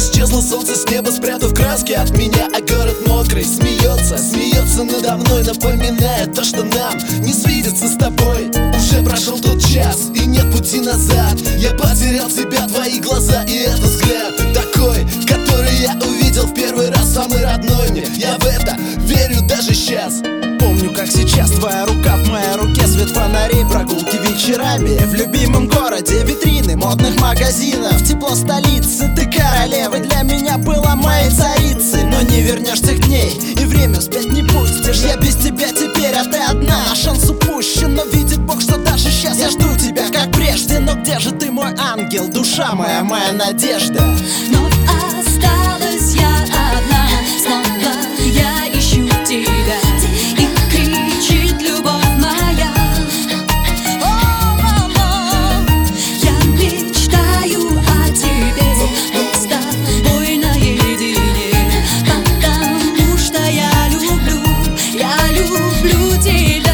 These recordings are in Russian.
Исчезло солнце с неба, спрятав краски от меня. А город мокрый смеется, смеется надо мной, напоминая то, что нам не свидится с тобой. Уже прошел тот час, и нет пути назад. Я потерял тебя, твои глаза и этот взгляд. Ты такой, который я увидел в первый раз, самый родной мне. Я в это верю даже сейчас. Помню, как сейчас твоя рука в моей руке, свет фонарей, прогулки вечерами в любимом городе, витрины модных магазинов, тепло столицы. Ты королева для меня была моей царицей, но не вернешься к ней и время вспять не пустишь. Я без тебя теперь, а ты одна, шанс упущен, но видит Бог, что даже сейчас я жду тебя как прежде. Но где же ты, мой ангел, душа моя, моя надежда? Но осталась я одна, снова я ищу тебя, и кричит любовь моя. О, мама, я мечтаю о тебе, быть с тобой наедине, потому что я люблю тебя.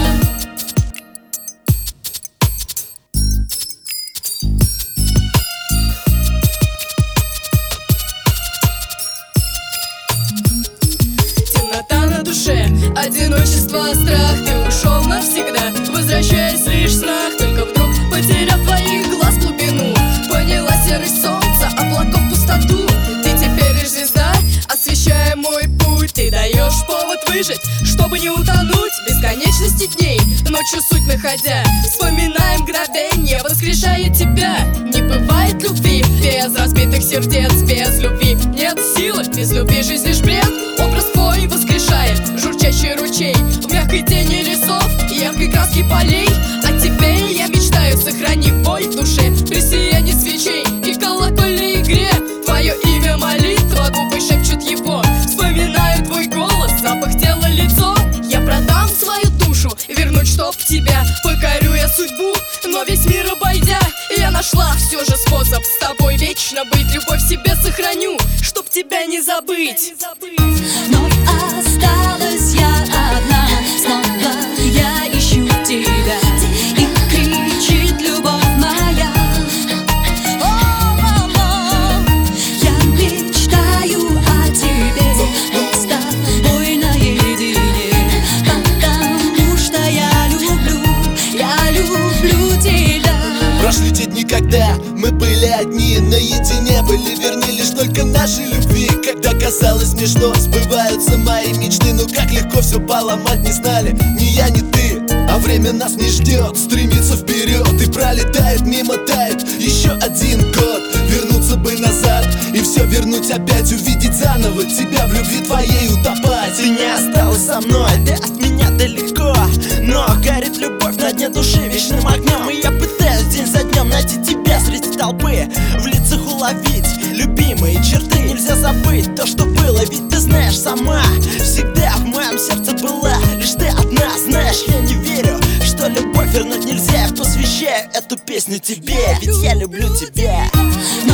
Одиночество, страх, ты ушел навсегда, возвращаясь лишь в снах. Только вдруг, потеряв твоих глаз глубину, поняла серость солнца, облаков пустоту. Ты теперь лишь звезда, освещая мой путь. Ты даешь повод выжить, чтобы не утонуть в бесконечности дней, ночью суть находя. Вспоминаем мгновенье, воскрешая тебя. Не бывает любви без разбитых сердец, без любви нет силы, без любви жизнь лишь бред. Образ твой воскрешает журчащий ручей в мягкой тени лесов и яркой краски полей. О тебе я мечтаю, сохрани боль в душе при сиянии свечей и колокольной игре. Твое имя молитва, губы шепчут его. Вспоминаю твой голос, запах тела, лицо. Я продам свою душу, вернуть чтоб тебя. Покорю я судьбу, но весь мир обойдя, я нашла все же способ с тобой вечно быть. Любовь в себе сохраню, чтоб тебя не забыть. Но осталась я одна, снова я ищу тебя, и кричит любовь моя. О, мама, я мечтаю о тебе, быть с тобой наедине, потому что я люблю тебя. Прошли те дни, когда мы были одни, наедине были верны лишь только нашей любви. Когда казалось мне, что сбываются мои мечты, но как легко все поломать не знали ни я, ни ты. А время нас не ждет, стремится вперед и пролетает мимо, тает еще один год. Вернуться бы назад и все вернуть опять, увидеть заново тебя в любви твоей утопать. Ты не осталась со мной, ты от меня далеко, но горит любовь на дне души вечным огнем. И я пытаюсь день за днем найти тебя среди толпы, в лицах уловить любимые черты. Нельзя забыть то, что было, ведь ты знаешь сама, всегда в моем сердце была лишь ты одна. Знаешь, я не верю, что любовь вернуть нельзя. Я посвящаю эту песню тебе, ведь я люблю тебя.